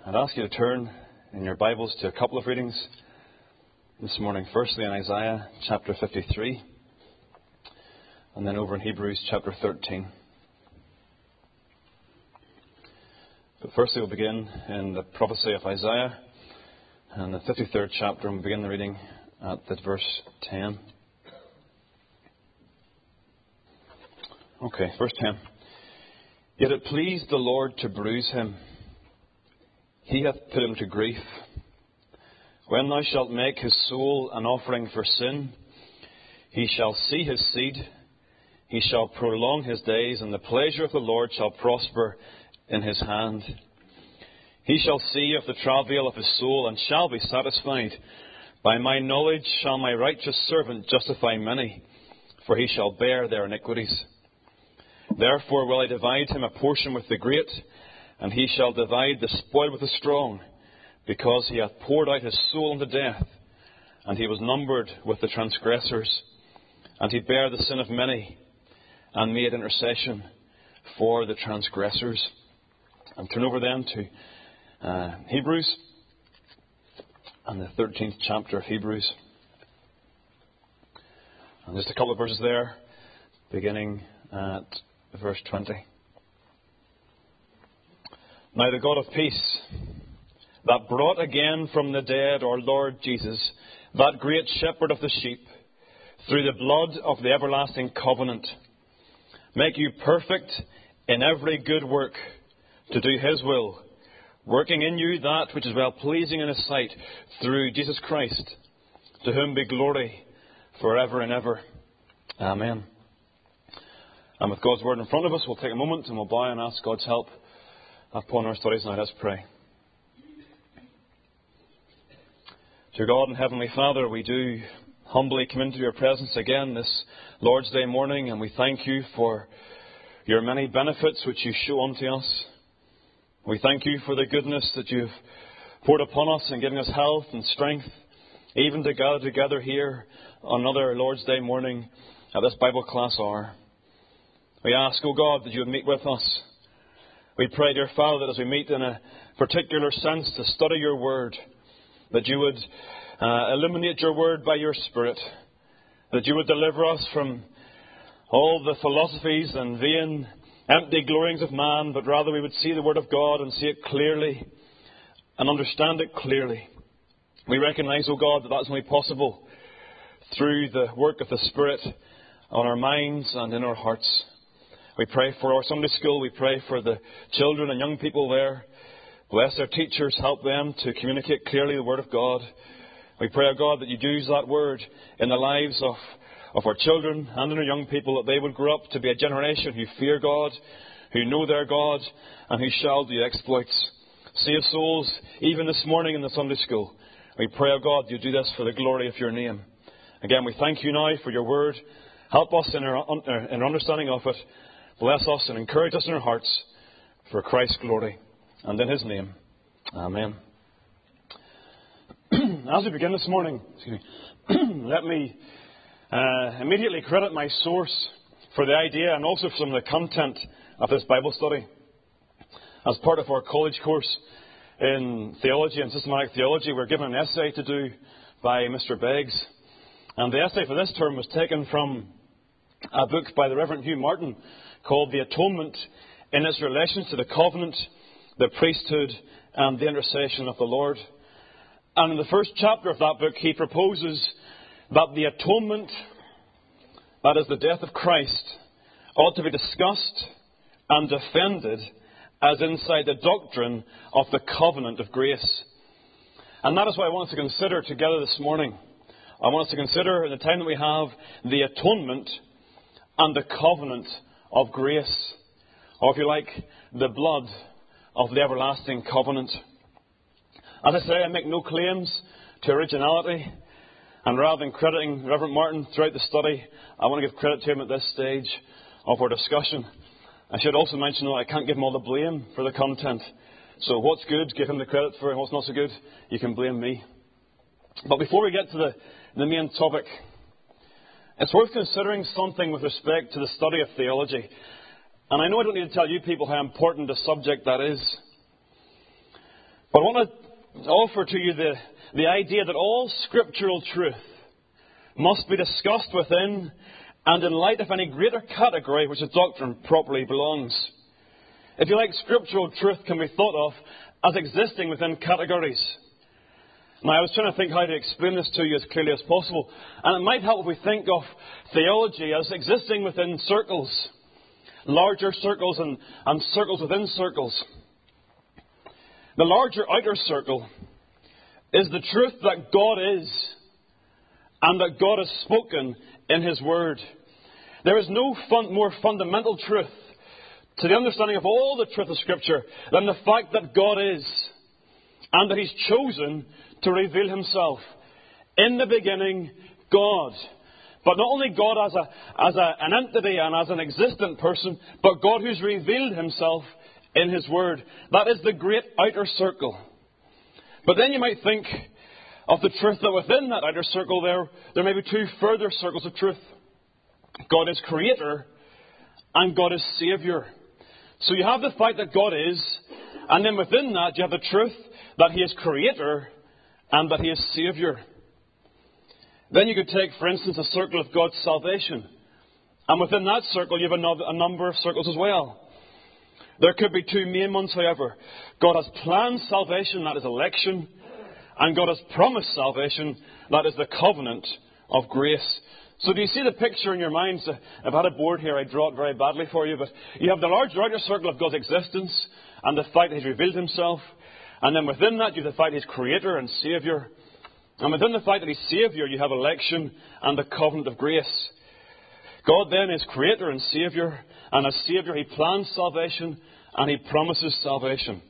I'd ask you to turn in your Bibles to a couple of readings this morning. Firstly in Isaiah chapter 53, and then over in Hebrews chapter 13. But firstly we'll begin in the prophecy of Isaiah and the 53rd chapter, and we'll begin the reading at verse 10. Okay, verse 10. Yet it pleased the Lord to bruise him. He hath put him to grief. When thou shalt make his soul an offering for sin, he shall see his seed, he shall prolong his days, and the pleasure of the Lord shall prosper in his hand. He shall see of the travail of his soul, and shall be satisfied. By my knowledge shall my righteous servant justify many, for he shall bear their iniquities. Therefore will I divide him a portion with the great, and he shall divide the spoil with the strong, because he hath poured out his soul unto death, and he was numbered with the transgressors. And he bare the sin of many, and made intercession for the transgressors. And turn over then to Hebrews, and the 13th chapter of Hebrews. And just a couple of verses there, beginning at verse 20. Now the God of peace, that brought again from the dead our Lord Jesus, that great shepherd of the sheep, through the blood of the everlasting covenant, make you perfect in every good work, to do his will, working in you that which is well pleasing in his sight, through Jesus Christ, to whom be glory forever and ever. Amen. And with God's word in front of us, we'll take a moment and we'll bow and ask God's help upon our studies. Now let's pray. Dear God and Heavenly Father, we do humbly come into your presence again this Lord's Day morning, and we thank you for your many benefits which you show unto us. We thank you for the goodness that you've poured upon us in giving us health and strength, even to gather together here on another Lord's Day morning at this Bible class hour. We ask, O God, that you would meet with us. We pray, dear Father, that as we meet in a particular sense to study your word, that you would illuminate your word by your Spirit, that you would deliver us from all the philosophies and vain, empty glorings of man, but rather we would see the word of God and see it clearly and understand it clearly. We recognize, O God, that that's only possible through the work of the Spirit on our minds and in our hearts. We pray for our Sunday school. We pray for the children and young people there. Bless their teachers. Help them to communicate clearly the Word of God. We pray, O God, that you'd use that Word in the lives of our children and in our young people, that they would grow up to be a generation who fear God, who know their God, and who shall do exploits. Save souls even this morning in the Sunday school. We pray, O God, you do this for the glory of your name. Again, we thank you now for your Word. Help us in our understanding of it. Bless us and encourage us in our hearts for Christ's glory. And in his name, amen. As we begin this morning, let me immediately credit my source for the idea and also for some of the content of this Bible study. As part of our college course in theology and systematic theology, we're given an essay to do by Mr. Beggs. And the essay for this term was taken from a book by the Reverend Hugh Martin called The Atonement in its relations to the covenant, the priesthood, and the intercession of the Lord. And in the first chapter of that book, he proposes that the atonement, that is the death of Christ, ought to be discussed and defended as inside the doctrine of the covenant of grace. And that is what I want us to consider together this morning. I want us to consider, in the time that we have, the atonement and the covenant of grace, or if you like, the blood of the everlasting covenant. As I say, I make no claims to originality, and rather than crediting Reverend Martin throughout the study, I want to give credit to him at this stage of our discussion. I should also mention that I can't give him all the blame for the content. So what's good, give him the credit for, and what's not so good, you can blame me. But before we get to the main topic, it's worth considering something with respect to the study of theology. And I know I don't need to tell you people how important a subject that is. But I want to offer to you the idea that all scriptural truth must be discussed within and in light of any greater category which the doctrine properly belongs. If you like, scriptural truth can be thought of as existing within categories. Now, I was trying to think how to explain this to you as clearly as possible, and it might help if we think of theology as existing within circles, larger circles and circles within circles. The larger outer circle is the truth that God is and that God has spoken in His Word. There is no more fundamental truth to the understanding of all the truth of Scripture than the fact that God is and that He's chosen to reveal Himself. In the beginning, God. But not only God as an entity and as an existent person, but God who's revealed Himself in His Word. That is the great outer circle. But then you might think of the truth that within that outer circle there may be two further circles of truth. God is Creator and God is Saviour. So you have the fact that God is, and then within that you have the truth that He is Creator and that He is Saviour. Then you could take, for instance, a circle of God's salvation. And within that circle you have a number of circles as well. There could be two main ones, however. God has planned salvation, that is election. And God has promised salvation, that is the covenant of grace. So do you see the picture in your minds? I've had a board here, I draw it very badly for you. But you have the larger outer circle of God's existence and the fact that He's revealed Himself. And then within that you have the fact that He's Creator and Saviour. And within the fact that He's Saviour you have election and the covenant of grace. God then is Creator and Saviour. And as Saviour He plans salvation and He promises salvation.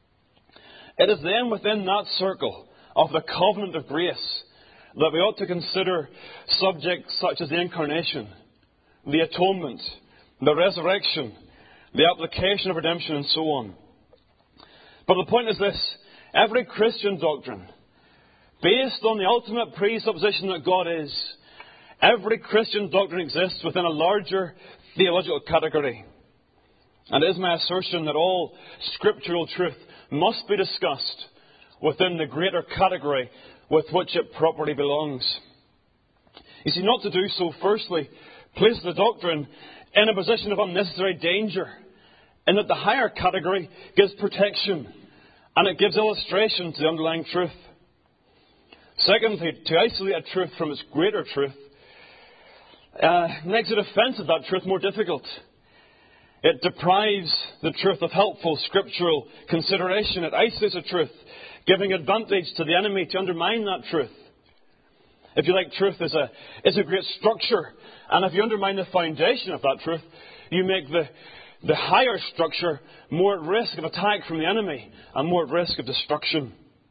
It is then within that circle of the covenant of grace that we ought to consider subjects such as the incarnation, the atonement, the resurrection, the application of redemption and so on. But the point is this: every Christian doctrine, based on the ultimate presupposition that God is, every Christian doctrine exists within a larger theological category. And it is my assertion that all scriptural truth must be discussed within the greater category with which it properly belongs. You see, not to do so, firstly, places the doctrine in a position of unnecessary danger, in that the higher category gives protection and it gives illustration to the underlying truth. Secondly, to isolate a truth from its greater truth makes the defence of that truth more difficult. It deprives the truth of helpful scriptural consideration. It isolates the truth, giving advantage to the enemy to undermine that truth. If you like, truth is a great structure. And if you undermine the foundation of that truth, you make the higher structure more at risk of attack from the enemy and more at risk of destruction.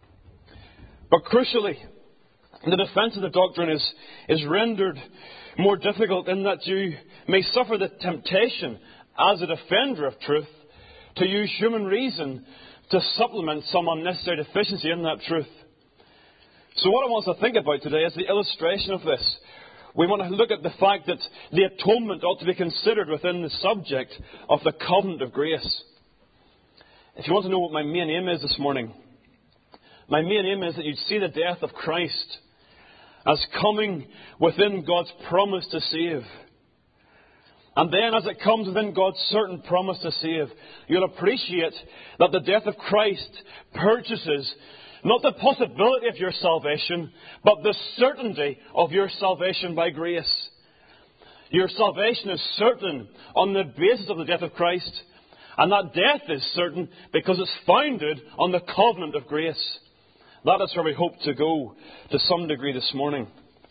But crucially, the defence of the doctrine is rendered more difficult in that you may suffer the temptation as a defender of truth to use human reason to supplement some unnecessary deficiency in that truth. So what I want us to think about today is the illustration of this. We want to look at the fact that the atonement ought to be considered within the subject of the covenant of grace. If you want to know what my main aim is this morning, my main aim is that you'd see the death of Christ as coming within God's promise to save. And then as it comes within God's certain promise to save, you'll appreciate that the death of Christ purchases not the possibility of your salvation, but the certainty of your salvation by grace. Your salvation is certain on the basis of the death of Christ. And that death is certain because it's founded on the covenant of grace. That is where we hope to go to some degree this morning.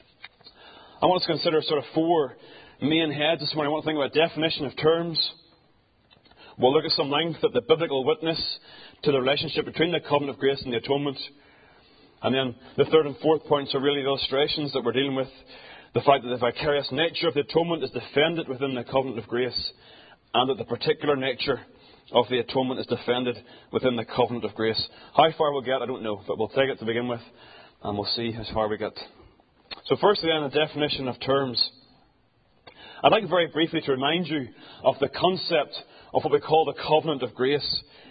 I want us to consider sort of four main heads this morning. I want to think about definition of terms. We'll look at some length at the biblical witness to the relationship between the covenant of grace and the atonement. And then the third and fourth points are really illustrations that we're dealing with. The fact that the vicarious nature of the atonement is defended within the covenant of grace, and that the particular nature of the atonement is defended within the covenant of grace. How far we'll get, I don't know, but we'll take it to begin with, and we'll see how far we get. So firstly then, the definition of terms. I'd like very briefly to remind you of the concept of what we call the covenant of grace.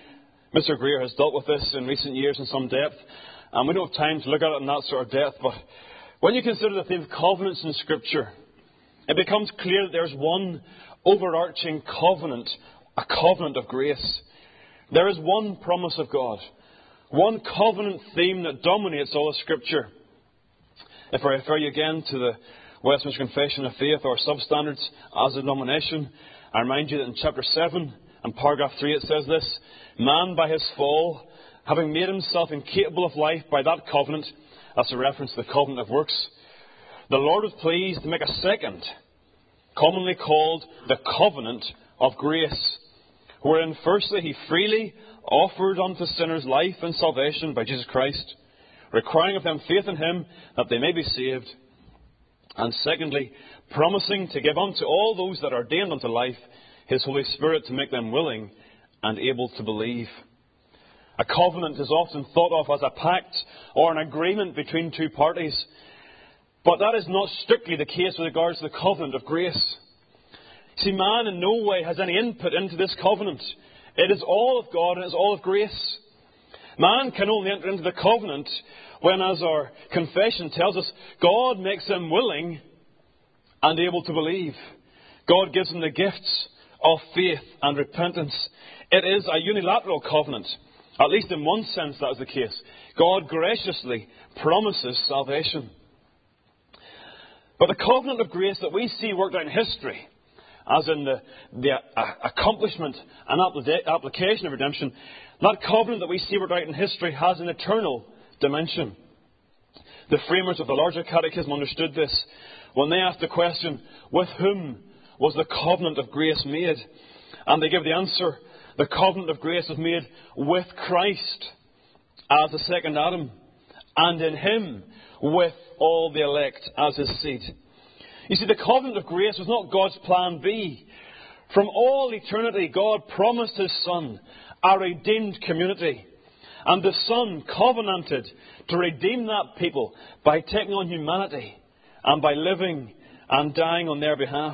Mr. Greer has dealt with this in recent years in some depth, and we don't have time to look at it in that sort of depth, but when you consider the theme of covenants in Scripture, it becomes clear that there's one overarching covenant, a covenant of grace. There is one promise of God, one covenant theme that dominates all of Scripture. If I refer you again to the Westminster Confession of Faith, or substandards as a denomination, I remind you that in chapter 7 and paragraph 3 it says this: man by his fall, having made himself incapable of life by that covenant, that's a reference to the covenant of works, the Lord was pleased to make a second, commonly called the covenant of grace, wherein firstly he freely offered unto sinners life and salvation by Jesus Christ, requiring of them faith in him that they may be saved, and secondly, promising to give unto all those that are ordained unto life his Holy Spirit to make them willing and able to believe. A covenant is often thought of as a pact or an agreement between two parties, but that is not strictly the case with regards to the covenant of grace. See, man in no way has any input into this covenant. It is all of God and it is all of grace. Man can only enter into the covenant when, as our confession tells us, God makes them willing and able to believe. God gives them the gifts of faith and repentance. It is a unilateral covenant. At least in one sense that is the case. God graciously promises salvation. But the covenant of grace that we see worked out in history, as in the accomplishment and application of redemption, that covenant that we see worked out in history has an eternal dimension. The framers of the larger catechism understood this when they asked the question, with whom was the covenant of grace made? And they give the answer, the covenant of grace was made with Christ as the second Adam, and in him with all the elect as his seed. You see, the covenant of grace was not God's plan B. From all eternity, God promised his Son a redeemed community. And the Son covenanted to redeem that people by taking on humanity and by living and dying on their behalf.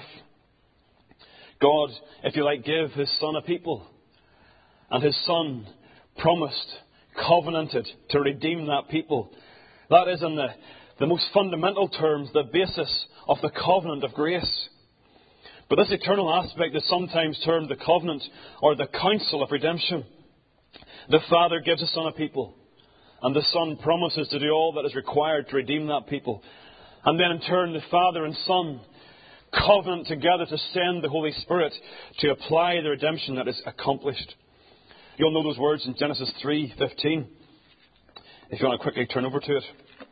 God, if you like, gave his Son a people. And his Son promised, covenanted to redeem that people. That is, in the most fundamental terms, the basis of the covenant of grace. But this eternal aspect is sometimes termed the covenant or the counsel of redemption. The Father gives the Son a people, and the Son promises to do all that is required to redeem that people. And then in turn, the Father and Son covenant together to send the Holy Spirit to apply the redemption that is accomplished. You'll know those words in Genesis 3:15, if you want to quickly turn over to it.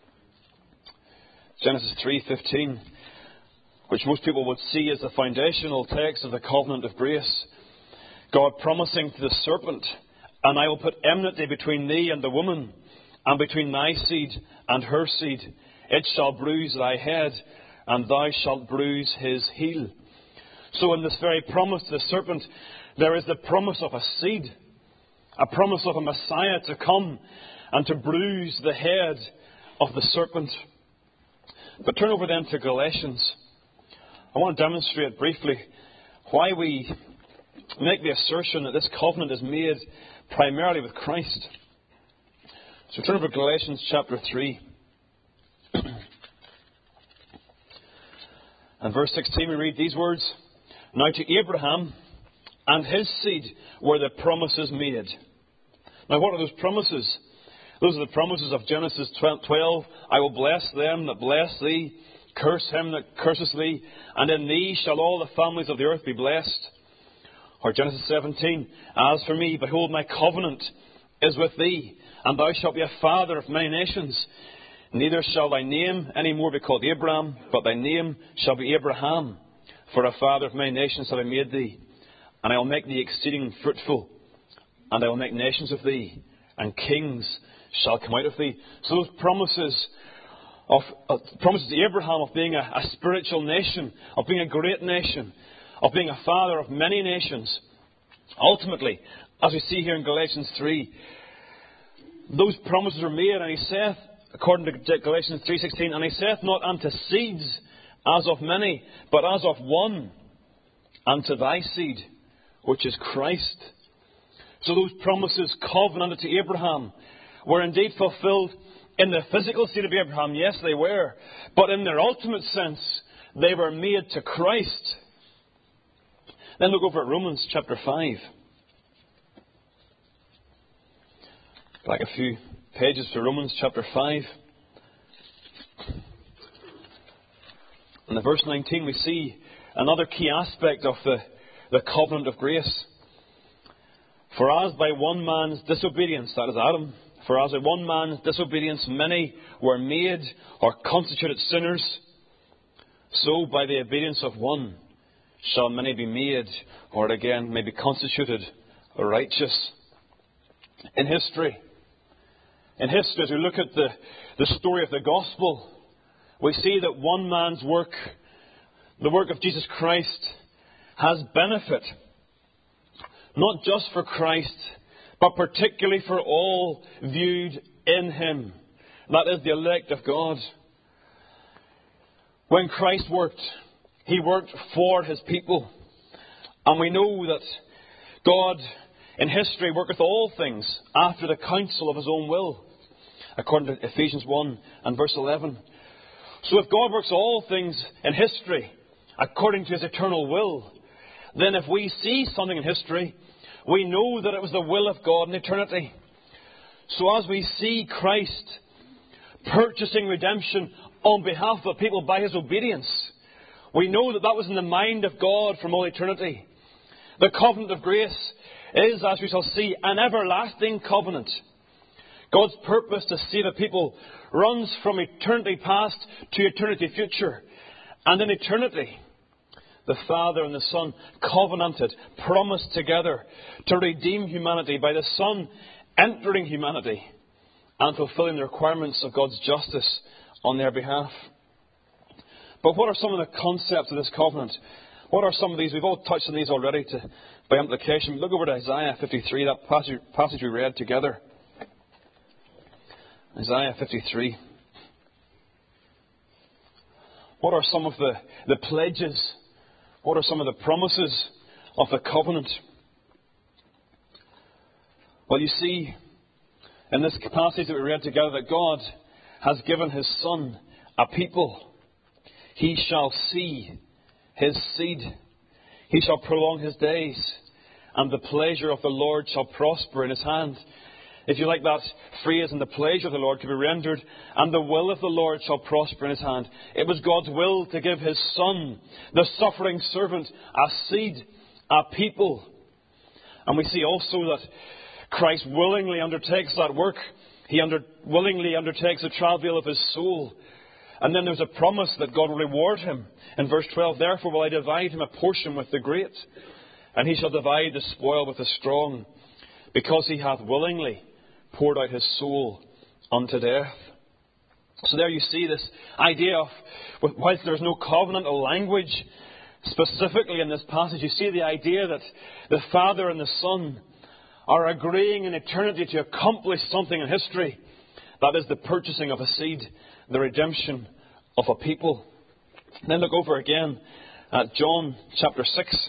Genesis 3:15, which most people would see as the foundational text of the covenant of grace. God promising to the serpent, and I will put enmity between thee and the woman, and between thy seed and her seed. It shall bruise thy head, and thou shalt bruise his heel. So in this very promise to the serpent, there is the promise of a seed, a promise of a Messiah to come and to bruise the head of the serpent. But turn over then to Galatians. I want to demonstrate briefly why we make the assertion that this covenant is made primarily with Christ. So turn over to Galatians chapter 3. And verse 16 we read these words: Now to Abraham and his seed were the promises made. Now what are those promises? Those are the promises of Genesis 12. I will bless them that bless thee, curse him that curses thee, and in thee shall all the families of the earth be blessed. Or Genesis 17, As for me, behold, my covenant is with thee, and thou shalt be a father of many nations. Neither shall thy name any more be called Abraham, but thy name shall be Abraham. For a father of many nations have I made thee, and I will make thee exceeding fruitful, and I will make nations of thee, and kings shall come out of thee. So those promises to Abraham of being a spiritual nation, of being a great nation, of being a father of many nations, ultimately, as we see here in Galatians 3, those promises were made, and he saith, according to Galatians 3:16, and he saith not unto seeds as of many, but as of one, unto thy seed, which is Christ. So those promises covenanted to Abraham were indeed fulfilled in the physical seed of Abraham. Yes, they were. But in their ultimate sense, they were made to Christ. Then look over at Romans chapter 5. Back a few pages to Romans chapter 5. In the verse 19 we see another key aspect of the covenant of grace. For as by one man's disobedience, that is Adam, for as by one man's disobedience many were made or constituted sinners, so by the obedience of one shall many be made, or again may be constituted righteous. In history, as we look at the story of the gospel, we see that one man's work, the work of Jesus Christ, has benefit. Not just for Christ, but particularly for all viewed in Him. That is the elect of God. When Christ worked, He worked for His people. And we know that God in history worketh all things after the counsel of His own will, according to Ephesians 1 and verse 11. So if God works all things in history according to His eternal will, then if we see something in history, we know that it was the will of God in eternity. So as we see Christ purchasing redemption on behalf of the people by His obedience, we know that that was in the mind of God from all eternity. The covenant of grace is, as we shall see, an everlasting covenant. God's purpose to save a people runs from eternity past to eternity future. And in eternity, the Father and the Son covenanted, promised together to redeem humanity by the Son entering humanity and fulfilling the requirements of God's justice on their behalf. But what are some of the concepts of this covenant? What are some of these? We've all touched on these already by implication. Look over to Isaiah 53, that passage we read together. Isaiah 53. What are some of the pledges? What are some of the promises of the covenant? Well, you see in this passage that we read together that God has given His Son a people. He shall see His seed. He shall prolong His days, and the pleasure of the Lord shall prosper in His hand. If you like that phrase, and the pleasure of the Lord, could be rendered, and the will of the Lord shall prosper in His hand. It was God's will to give His Son, the suffering servant, a seed, a people. And we see also that Christ willingly undertakes that work. He willingly undertakes the travail of His soul. And then there's a promise that God will reward Him. In verse 12, therefore will I divide Him a portion with the great, and He shall divide the spoil with the strong, because He hath willingly poured out His soul unto death. So there you see this idea of, whilst there's no covenantal language specifically in this passage, you see the idea that the Father and the Son are agreeing in eternity to accomplish something in history. That is the purchasing of a seed, the redemption of a people. And then look over again at John chapter 6.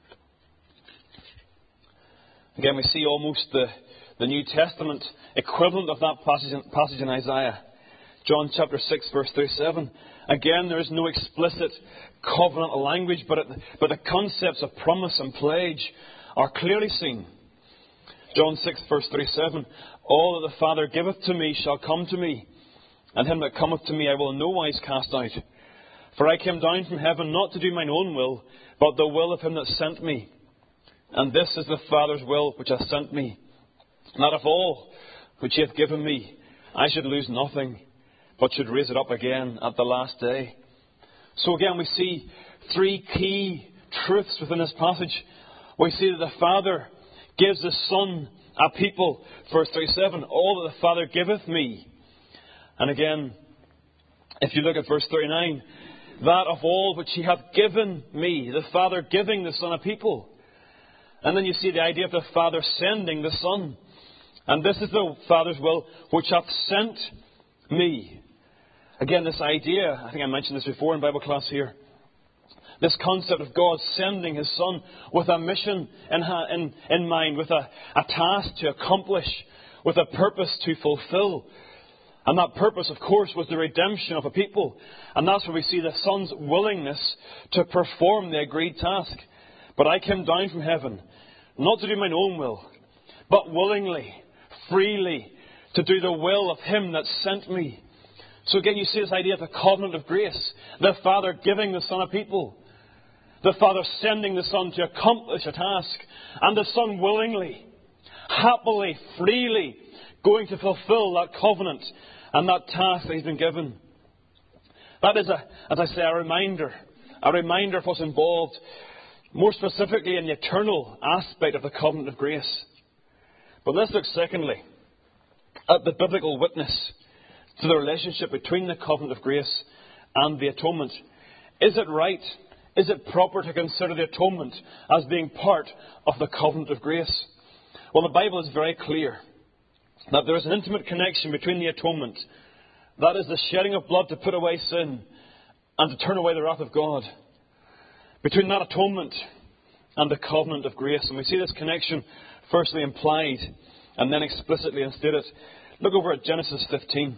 Again, we see almost the New Testament equivalent of that passage in Isaiah. John chapter 6, verse 37. Again, there is no explicit covenantal language, but the concepts of promise and pledge are clearly seen. John 6, verse 37. All that the Father giveth to me shall come to me, and him that cometh to me I will in no wise cast out. For I came down from heaven not to do mine own will, but the will of him that sent me. And this is the Father's will which hath sent me, that of all which He hath given me I should lose nothing, but should raise it up again at the last day. So again we see three key truths within this passage. We see that the Father gives the Son a people. Verse 37, all that the Father giveth me. And again, if you look at verse 39, that of all which He hath given me, the Father giving the Son a people. And then you see the idea of the Father sending the Son. And this is the Father's will which hath sent me. Again, this idea, I think I mentioned this before in Bible class here. This concept of God sending His Son with a mission in mind, with a task to accomplish, with a purpose to fulfill. And that purpose, of course, was the redemption of a people. And that's where we see the Son's willingness to perform the agreed task. But I came down from heaven, not to do mine own will, but willingly, freely, to do the will of Him that sent me. So again, you see this idea of the covenant of grace. The Father giving the Son a people. The Father sending the Son to accomplish a task. And the Son willingly, happily, freely going to fulfill that covenant and that task that He's been given. That is, as I say, a reminder of what's involved, more specifically in the eternal aspect of the covenant of grace. But let's look secondly at the biblical witness to the relationship between the covenant of grace and the atonement. Is it right? Is it proper to consider the atonement as being part of the covenant of grace? Well, the Bible is very clear that there is an intimate connection between the atonement, that is the shedding of blood to put away sin and to turn away the wrath of God, between that atonement and the covenant of grace. And we see this connection firstly implied and then explicitly instated. Look over at Genesis 15.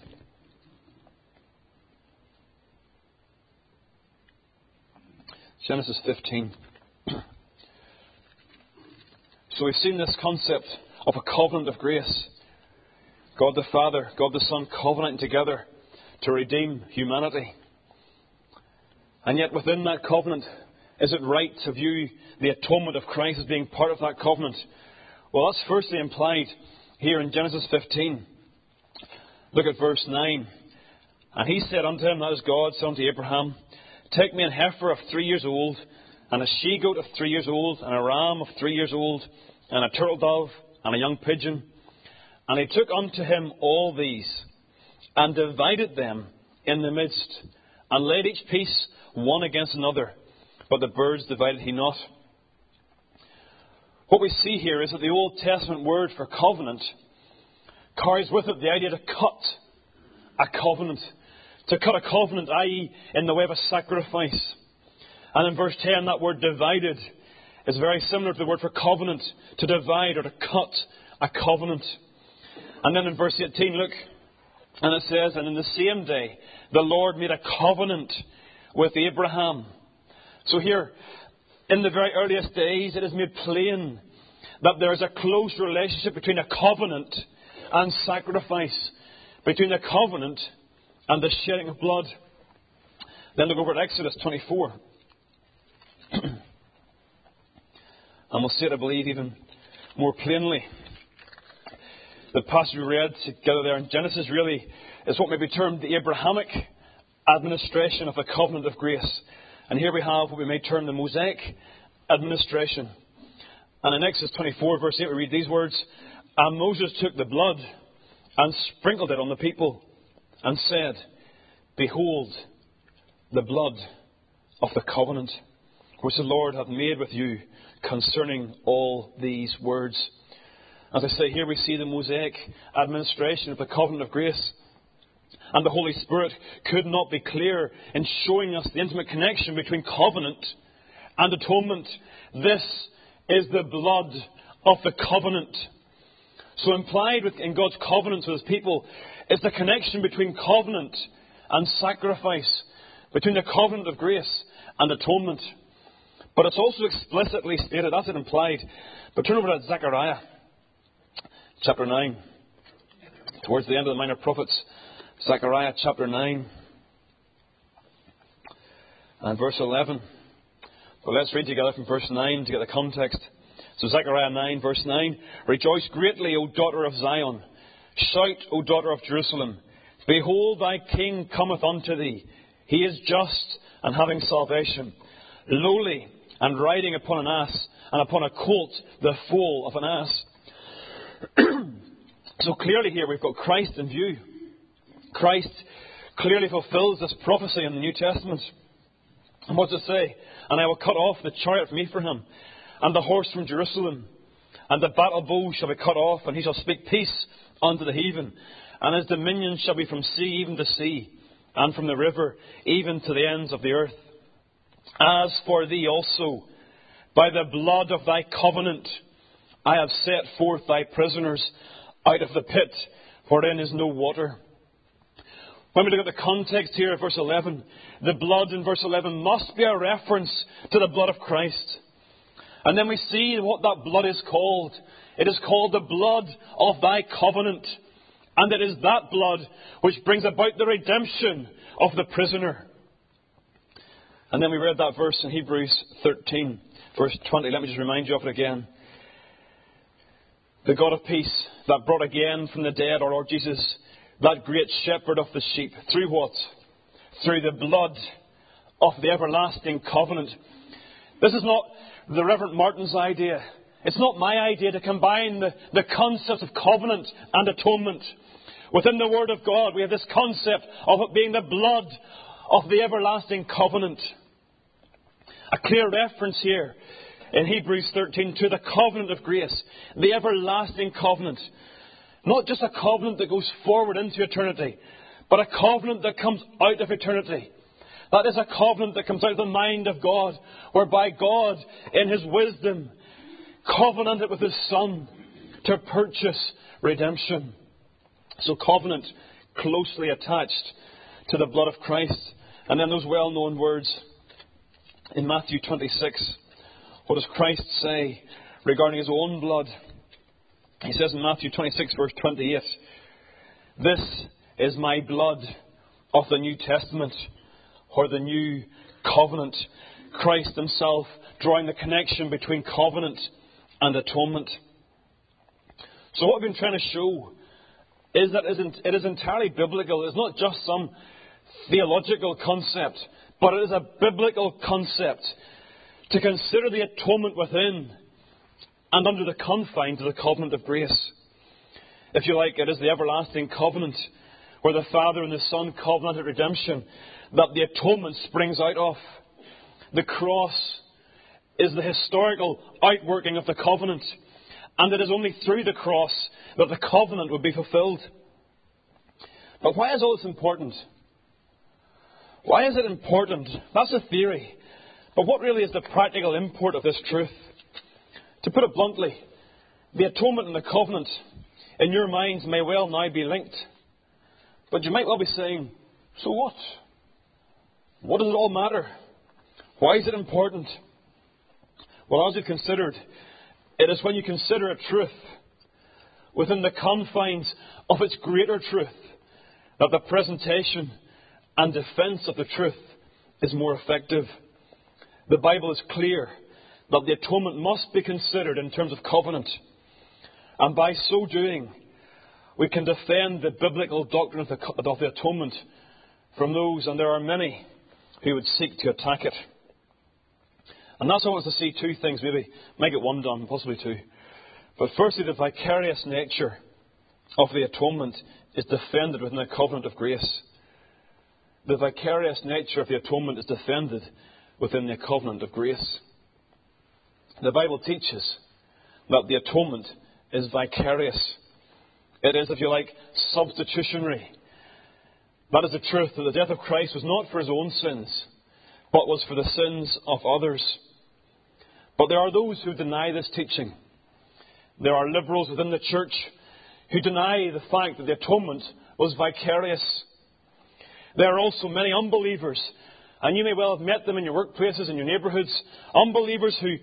Genesis 15. So we've seen this concept of a covenant of grace. God the Father, God the Son covenanting together to redeem humanity. And yet within that covenant, is it right to view the atonement of Christ as being part of that covenant? Well, that's firstly implied here in Genesis 15. Look at verse 9. And he said unto him, that is God, said unto Abraham, take me an heifer of 3 years old, and a she-goat of 3 years old, and a ram of 3 years old, and a turtle dove, and a young pigeon. And he took unto him all these, and divided them in the midst, and laid each piece one against another. But the birds divided he not. What we see here is that the Old Testament word for covenant carries with it the idea to cut a covenant. To cut a covenant, i.e. in the way of a sacrifice. And in verse 10, that word divided is very similar to the word for covenant. To divide or to cut a covenant. And then in verse 18, look, and it says, and in the same day, the Lord made a covenant with Abraham. So here, in the very earliest days, it is made plain that there is a close relationship between a covenant and sacrifice. Between the covenant and the shedding of blood. Then look over at Exodus 24. And we'll see it, I believe, even more plainly. The passage we read together there in Genesis really is what may be termed the Abrahamic administration of the covenant of grace. And here we have what we may term the Mosaic administration. And in Exodus 24, verse 8, we read these words, and Moses took the blood and sprinkled it on the people and said, behold, the blood of the covenant which the Lord hath made with you concerning all these words. As I say, here we see the Mosaic administration of the covenant of grace. And the Holy Spirit could not be clearer in showing us the intimate connection between covenant and atonement. This is the blood of the covenant. So implied in God's covenant with His people is the connection between covenant and sacrifice, between the covenant of grace and atonement. But it's also explicitly stated, as it implied. But turn over to Zechariah chapter 9. Towards the end of the Minor Prophets. Zechariah chapter 9 and verse 11. But let's read together from verse 9 to get the context. So Zechariah 9 verse 9. Rejoice greatly, O daughter of Zion. Shout, O daughter of Jerusalem. Behold, thy king cometh unto thee. He is just and having salvation. Lowly and riding upon an ass, and upon a colt, the foal of an ass. So clearly here we've got Christ in view. Christ clearly fulfills this prophecy in the New Testament. And what does it say? And I will cut off the chariot from Ephraim, and the horse from Jerusalem, and the battle bow shall be cut off, and he shall speak peace unto the heathen. And his dominion shall be from sea even to sea, and from the river even to the ends of the earth. As for thee also, by the blood of thy covenant, I have set forth thy prisoners out of the pit, wherein is no water. When we look at the context here of verse 11, the blood in verse 11 must be a reference to the blood of Christ. And then we see what that blood is called. It is called the blood of thy covenant. And it is that blood which brings about the redemption of the prisoner. And then we read that verse in Hebrews 13, verse 20. Let me just remind you of it again. The God of peace that brought again from the dead our Lord Jesus, that great shepherd of the sheep. Through what? Through the blood of the everlasting covenant. This is not the Reverend Martin's idea. It's not my idea to combine the concepts of covenant and atonement. Within the Word of God, we have this concept of it being the blood of the everlasting covenant. A clear reference here in Hebrews 13 to the covenant of grace, the everlasting covenant. Not just a covenant that goes forward into eternity, but a covenant that comes out of eternity. That is a covenant that comes out of the mind of God, whereby God, in His wisdom, covenanted with His Son to purchase redemption. So covenant closely attached to the blood of Christ. And then those well-known words in Matthew 26. What does Christ say regarding His own blood? He says in Matthew 26 verse 28, "This is my blood of the New Testament," or the New Covenant. Christ Himself drawing the connection between covenant and atonement. So what we've been trying to show is that it is entirely biblical. It's not just some theological concept, but it is a biblical concept to consider the atonement within and under the confines of the covenant of grace. If you like, it is the everlasting covenant where the Father and the Son covenanted redemption that the atonement springs out of. The cross is the historical outworking of the covenant, and it is only through the cross that the covenant would be fulfilled. But why is all this important? Why is it important? That's a theory. But what really is the practical import of this truth? To put it bluntly, the atonement and the covenant in your minds may well now be linked. But you might well be saying, so what? What does it all matter? Why is it important? Well, as you've considered, it is when you consider a truth within the confines of its greater truth that the presentation and defense of the truth is more effective. The Bible is clear that the atonement must be considered in terms of covenant. And by so doing, we can defend the biblical doctrine of the atonement from those, and there are many, who would seek to attack it. And that's why I want us to see two things, maybe make it one done, possibly two. But firstly, the vicarious nature of the atonement is defended within the covenant of grace. The vicarious nature of the atonement is defended within the covenant of grace. The Bible teaches that the atonement is vicarious. It is, if you like, substitutionary. That is the truth, that the death of Christ was not for His own sins, but was for the sins of others. But there are those who deny this teaching. There are liberals within the church who deny the fact that the atonement was vicarious. There are also many unbelievers, and you may well have met them in your workplaces, in your neighbourhoods, unbelievers who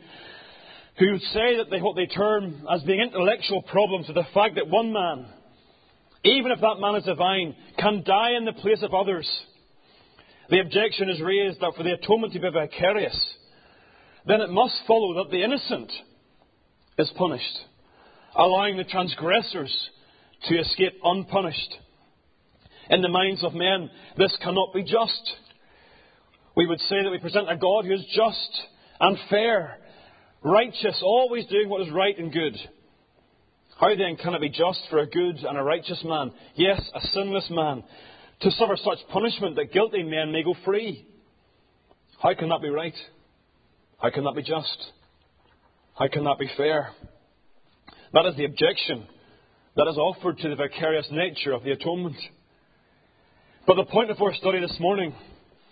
say that what they term as being intellectual problems with the fact that one man, even if that man is divine, can die in the place of others. The objection is raised that for the atonement to be vicarious, then it must follow that the innocent is punished, allowing the transgressors to escape unpunished. In the minds of men, this cannot be just. We would say that we present a God who is just and fair, righteous, always doing what is right and good. How then can it be just for a good and a righteous man, yes, a sinless man, to suffer such punishment that guilty men may go free? How can that be right? How can that be just? How can that be fair? That is the objection that is offered to the vicarious nature of the atonement. But the point of our study this morning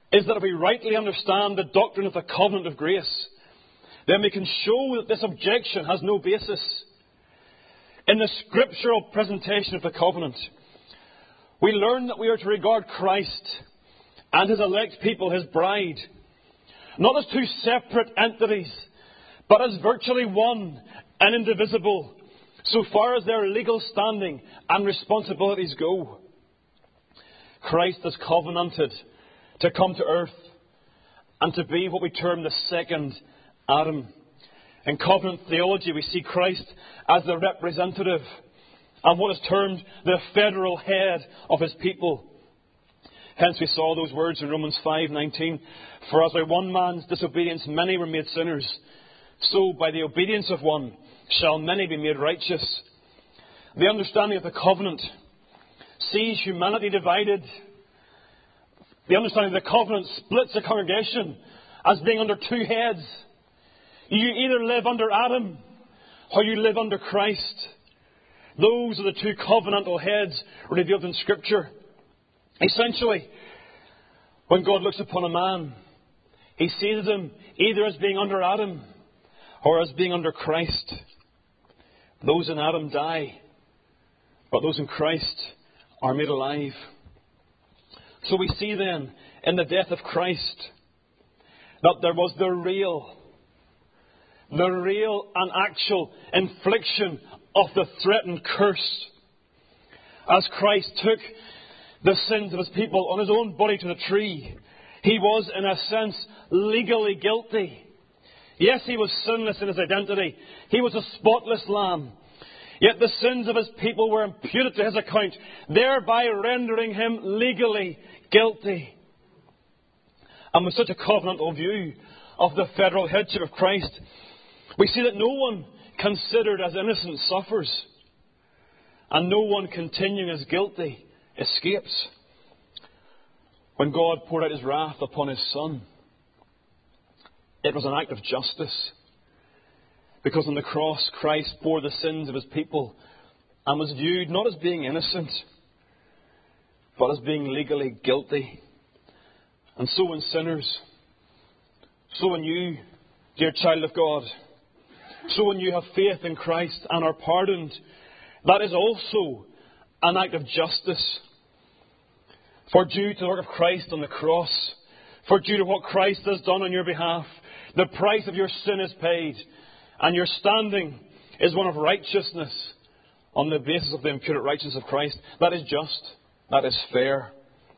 is that if we rightly understand the doctrine of the covenant of grace, then we can show that this objection has no basis. In the scriptural presentation of the covenant, we learn that we are to regard Christ and his elect people, his bride, not as two separate entities, but as virtually one and indivisible, so far as their legal standing and responsibilities go. Christ has covenanted to come to earth and to be what we term the second Adam. In covenant theology, we see Christ as the representative and what is termed the federal head of his people. Hence we saw those words in Romans 5:19. For as by one man's disobedience many were made sinners, so by the obedience of one shall many be made righteous. The understanding of the covenant sees humanity divided. The understanding of the covenant splits the congregation as being under two heads. You either live under Adam or you live under Christ. Those are the two covenantal heads revealed in Scripture. Essentially, when God looks upon a man, he sees him either as being under Adam or as being under Christ. Those in Adam die, but those in Christ are made alive. So we see then in the death of Christ that there was the real and actual infliction of the threatened curse. As Christ took the sins of his people on his own body to the tree, he was in a sense legally guilty. Yes, he was sinless in his identity. He was a spotless lamb. Yet the sins of his people were imputed to his account, thereby rendering him legally guilty. And with such a covenantal view of the federal headship of Christ, we see that no one considered as innocent suffers, and no one continuing as guilty escapes. When God poured out his wrath upon his Son, it was an act of justice. Because on the cross, Christ bore the sins of his people and was viewed not as being innocent, but as being legally guilty. And so when sinners, so when you, dear child of God, so when you have faith in Christ and are pardoned, that is also an act of justice. For due to the work of Christ on the cross, for due to what Christ has done on your behalf, the price of your sin is paid, and your standing is one of righteousness on the basis of the imputed righteousness of Christ. That is just. That is fair.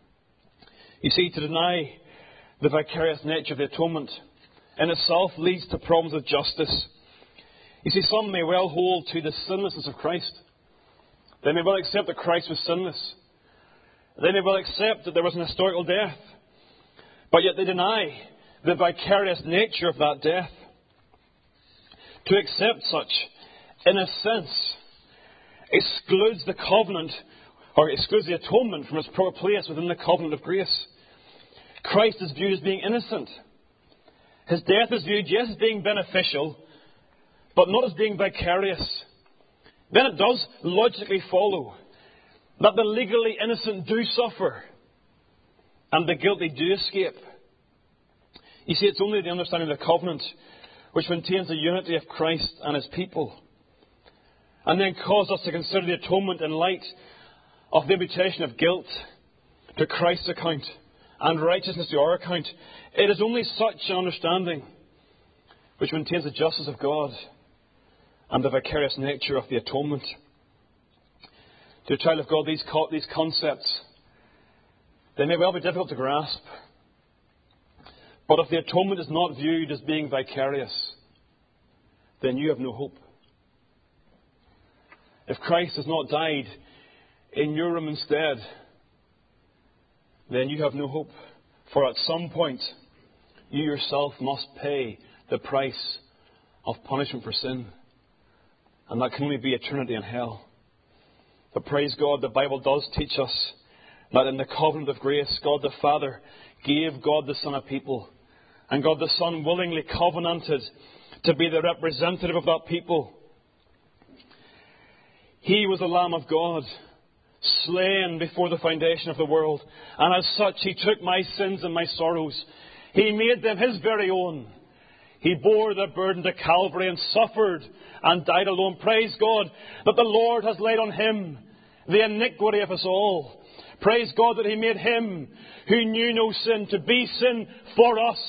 You see, to deny the vicarious nature of the atonement in itself leads to problems of justice. You see, some may well hold to the sinlessness of Christ. They may well accept that Christ was sinless. They may well accept that there was an historical death. But yet they deny the vicarious nature of that death. To accept such, in a sense, excludes the covenant, or excludes the atonement from its proper place within the covenant of grace. Christ is viewed as being innocent. His death is viewed, yes, as being beneficial, but not as being vicarious. Then it does logically follow that the legally innocent do suffer and the guilty do escape. You see, it's only the understanding of the covenant which maintains the unity of Christ and his people, and then causes us to consider the atonement in light of the imputation of guilt to Christ's account and righteousness to our account. It is only such an understanding which maintains the justice of God and the vicarious nature of the atonement. To a child of God, these concepts, they may well be difficult to grasp. But if the atonement is not viewed as being vicarious, then you have no hope. If Christ has not died in your room instead, then you have no hope. For at some point, you yourself must pay the price of punishment for sin. And that can only be eternity in hell. But praise God, the Bible does teach us that in the covenant of grace, God the Father gave God the Son a people. And God the Son willingly covenanted to be the representative of that people. He was the Lamb of God, slain before the foundation of the world. And as such, He took my sins and my sorrows. He made them His very own. He bore their burden to Calvary and suffered and died alone. Praise God that the Lord has laid on Him the iniquity of us all. Praise God that He made Him who knew no sin to be sin for us.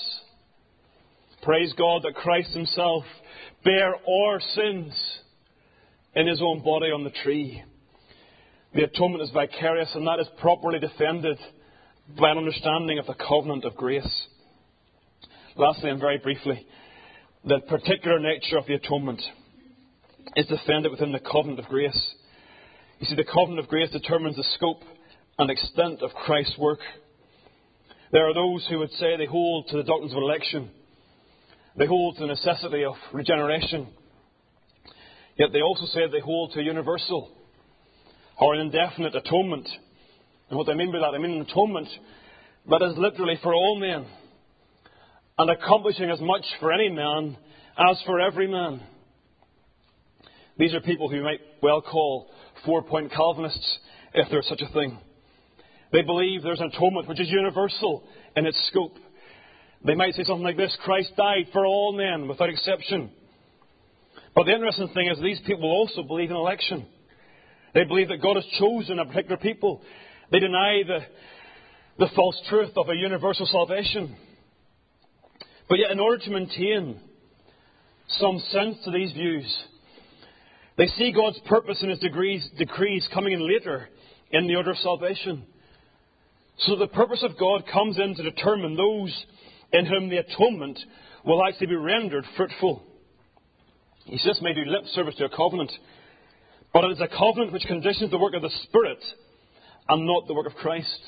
Praise God that Christ Himself bare our sins in His own body on the tree. The atonement is vicarious, and that is properly defended by an understanding of the covenant of grace. Lastly, and very briefly, the particular nature of the atonement is defended within the covenant of grace. You see, the covenant of grace determines the scope and extent of Christ's work. There are those who would say they hold to the doctrines of election. They hold to the necessity of regeneration. Yet they also say they hold to a universal or an indefinite atonement. And what I mean by that, I mean an atonement that is literally for all men, and accomplishing as much for any man as for every man. These are people who you might well call 4-point Calvinists, if there's such a thing. They believe there's an atonement which is universal in its scope. They might say something like this: Christ died for all men without exception. But the interesting thing is these people also believe in election. They believe that God has chosen a particular people. They deny the false truth of a universal salvation. But yet, in order to maintain some sense to these views, they see God's purpose in His decrees coming in later in the order of salvation. So the purpose of God comes in to determine those in whom the atonement will actually be rendered fruitful. He says, may do lip service to a covenant, but it is a covenant which conditions the work of the Spirit and not the work of Christ.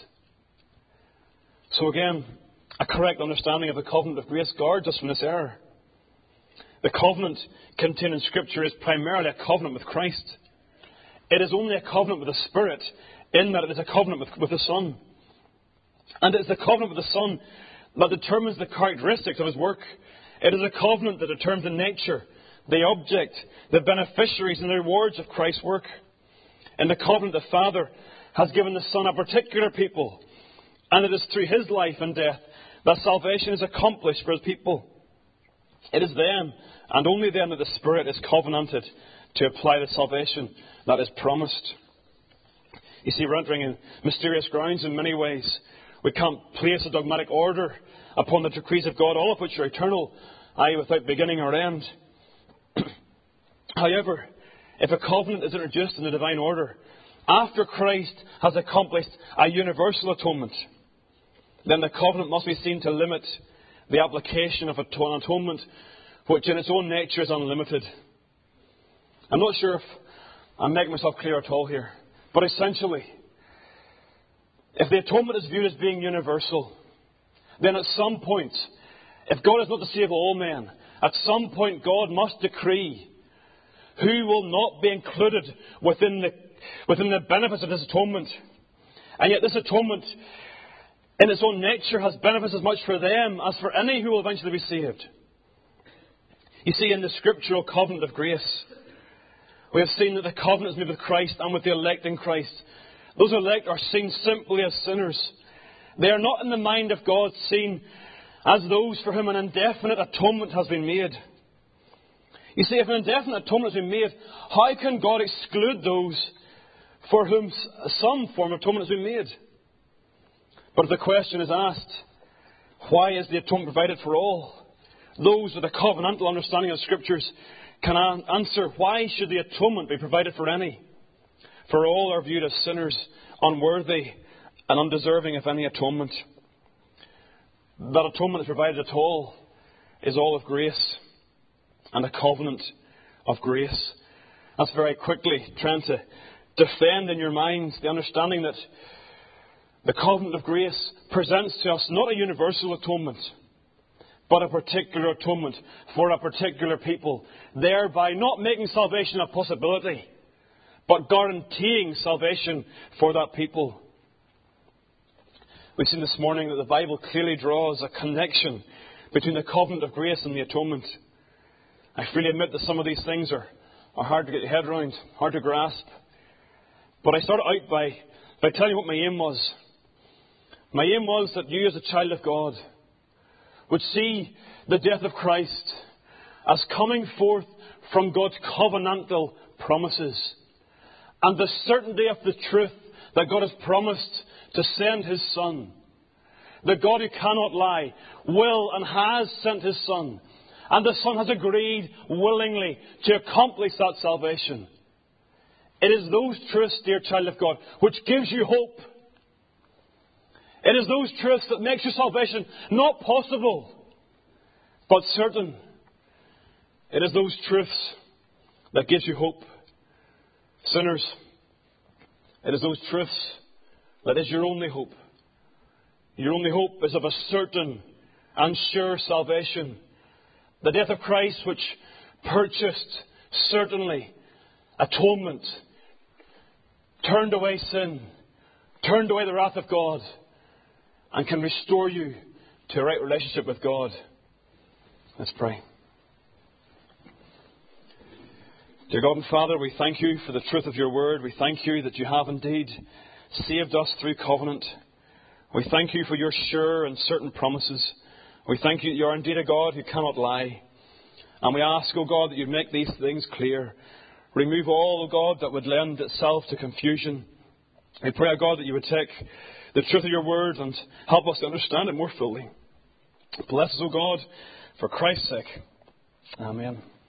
So again, a correct understanding of the covenant of grace guards us from this error. The covenant contained in Scripture is primarily a covenant with Christ. It is only a covenant with the Spirit in that it is a covenant with the Son. And it is the covenant with the Son that determines the characteristics of His work. It is a covenant that determines the nature, the object, the beneficiaries and the rewards of Christ's work. In the covenant, the Father has given the Son a particular people, and it is through His life and death that salvation is accomplished for His people. It is then, and only then, that the Spirit is covenanted to apply the salvation that is promised. You see, we're entering in mysterious grounds in many ways. We can't place a dogmatic order upon the decrees of God, all of which are eternal, i.e. without beginning or end. However, if a covenant is introduced in the divine order, after Christ has accomplished a universal atonement, then the covenant must be seen to limit the application of an atonement which in its own nature is unlimited. I'm not sure if I'm making myself clear at all here, but essentially, if the atonement is viewed as being universal, then at some point, if God is not to save all men, at some point God must decree who will not be included within the benefits of this atonement. And yet this atonement, in its own nature, has benefits as much for them as for any who will eventually be saved. You see, in the scriptural covenant of grace, we have seen that the covenant is made with Christ and with the elect in Christ. Those elect are seen simply as sinners. They are not in the mind of God seen as those for whom an indefinite atonement has been made. You see, if an indefinite atonement has been made, how can God exclude those for whom some form of atonement has been made? But if the question is asked, why is the atonement provided for all? Those with a covenantal understanding of the Scriptures can answer, why should the atonement be provided for any? For all are viewed as sinners, unworthy and undeserving of any atonement. That atonement is provided at all is all of grace and a covenant of grace. That's very quickly trying to defend in your minds the understanding that the covenant of grace presents to us not a universal atonement, but a particular atonement for a particular people, thereby not making salvation a possibility, but guaranteeing salvation for that people. We've seen this morning that the Bible clearly draws a connection between the covenant of grace and the atonement. I freely admit that some of these things are hard to get your head around, hard to grasp. But I started out by telling you what my aim was. My aim was that you as a child of God would see the death of Christ as coming forth from God's covenantal promises and the certainty of the truth that God has promised to send His Son. The God who cannot lie will and has sent His Son. And the Son has agreed willingly to accomplish that salvation. It is those truths, dear child of God, which gives you hope. It is those truths that makes your salvation not possible, but certain. It is those truths that gives you hope. Sinners, it is those truths that is your only hope. Your only hope is of a certain and sure salvation. The death of Christ, which purchased, certainly, atonement, turned away sin, turned away the wrath of God, and can restore you to a right relationship with God. Let's pray. Dear God and Father, we thank you for the truth of your word. We thank you that you have indeed saved us through covenant. We thank you for your sure and certain promises. We thank you that you are indeed a God who cannot lie. And we ask, O God, that you make these things clear. Remove all, O God, that would lend itself to confusion. We pray, O God, that you would take the truth of your word and help us to understand it more fully. Bless us, O God, for Christ's sake. Amen.